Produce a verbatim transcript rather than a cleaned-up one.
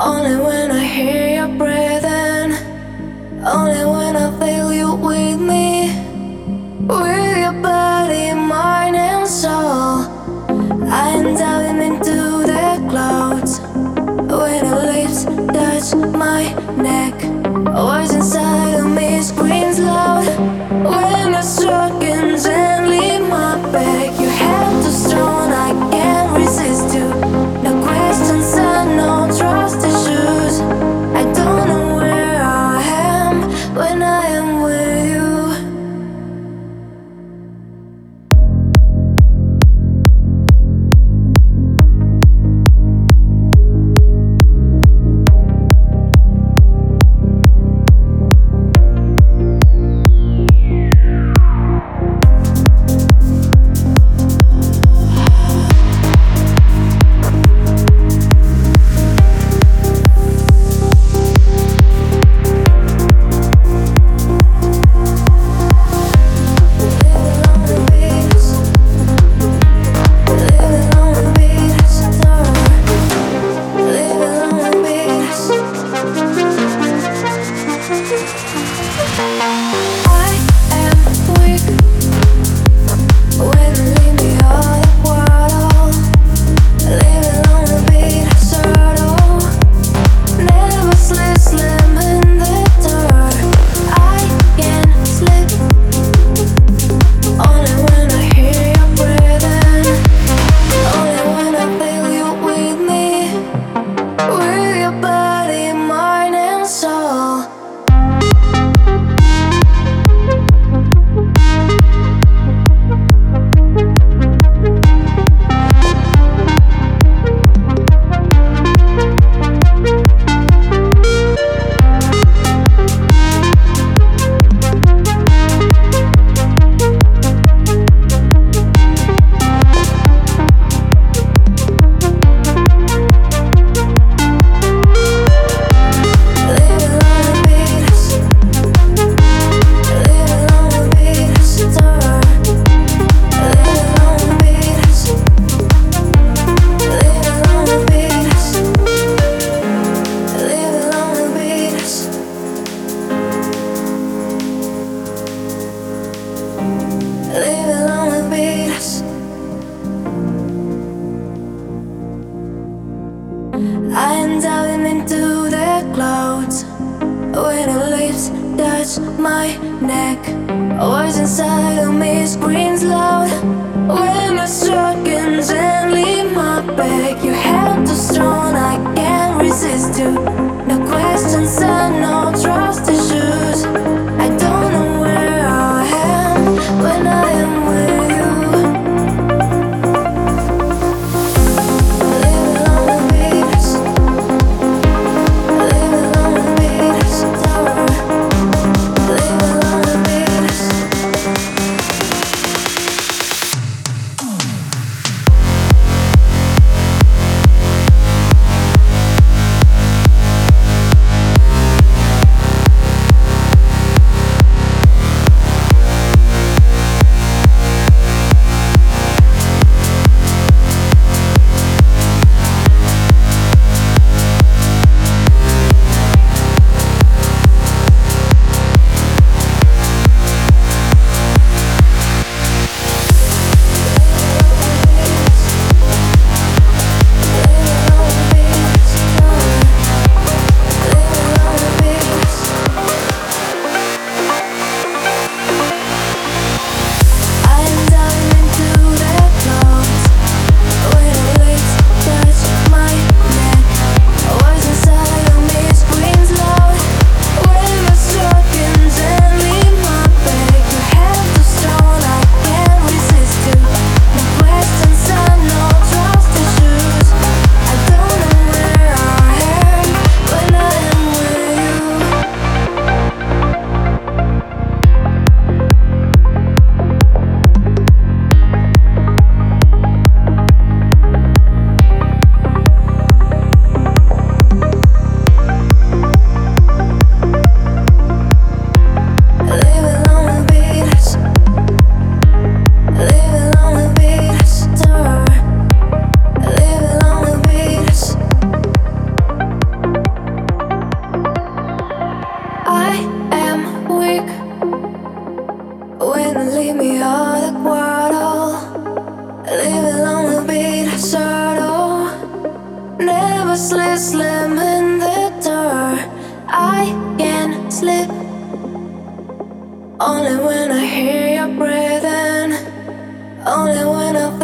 Only when I hear your breathing, only when I feel you with me, with your body, mind and soul. I am diving into the clouds when your lips touch my neck. A voice inside of me screams loud when you're stroking gently my back. Your hand too strong, I can't resist you. No questions and no trust issues. I don't know where I am when I am with you. I am diving into the clouds when your lips touch my neck. A voice inside of me screams loud when you're stroking gently my back. Your hand too strong, I can't resist you. No questions and no trust issues. I don't know where I am when I am with you. nervously slamming the door. I can't sleep. Only when I hear you breathing. Only when I